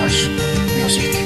هاش میوزیک.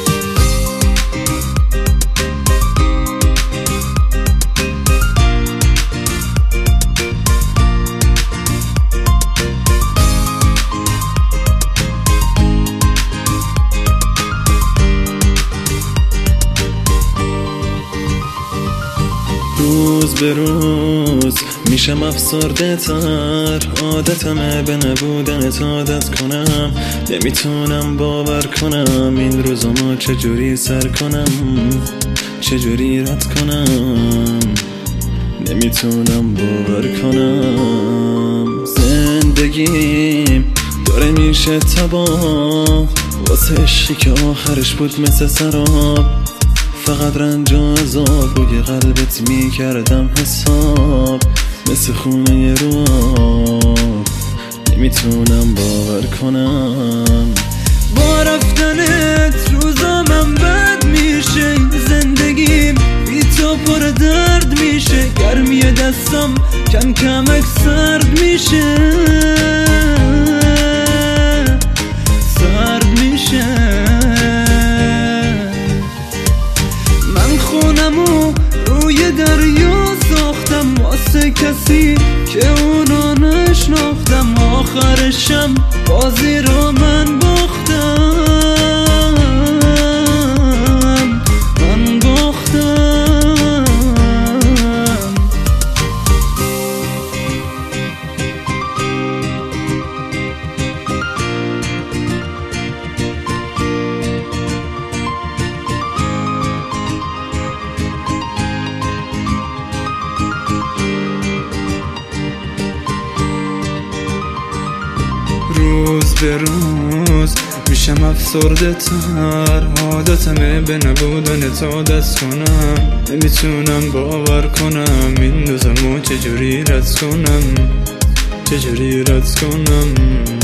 روز به روز میشم افسرده تر، عادتمه به نبودنت عادت کنم. نمیتونم باور کنم این روزامو چجوری سر کنم، چجوری رد کنم. نمیتونم باور کنم زندگیم داره میشه تباه، واسه عشقی که آخرش بود مثل سراب. فقط رنج و عذاب روی قلبت میکردم حساب، مثل خونه رو آب. نمیتونم باور کنم با رفتنت روزامم بد میشه، زندگیم بی تو پر درد میشه. گرمی دستم کم کمک سرد میشه، سرد میشه. خونمو روی دریا ساختم واسه کسی که اونو نشناختم. آخرشم بازی رو من باختم، من باختم. روز به روز میشم افسرده تر، عادتمه به نبودنت عادت کنم. نمیتونم باور کنم این روزمو چجوری رد کنم، چجوری رد کنم.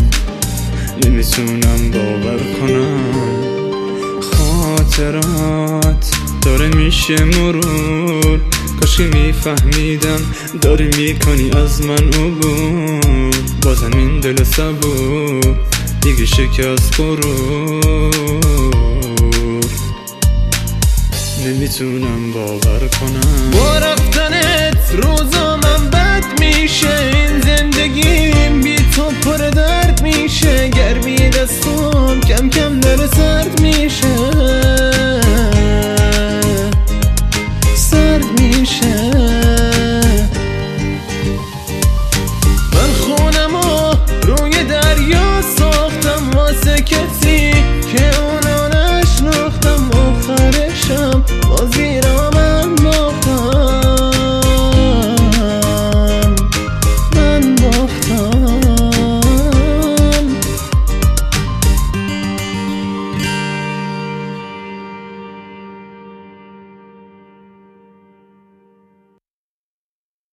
نمیتونم باور کنم خاطرات داره میشه مرور. کاش میفهمیدم داری میکنی از من عبور. بازم این دل صبور دیگه شکست غرور. نمیتونم باور کنم با رفتنت روزام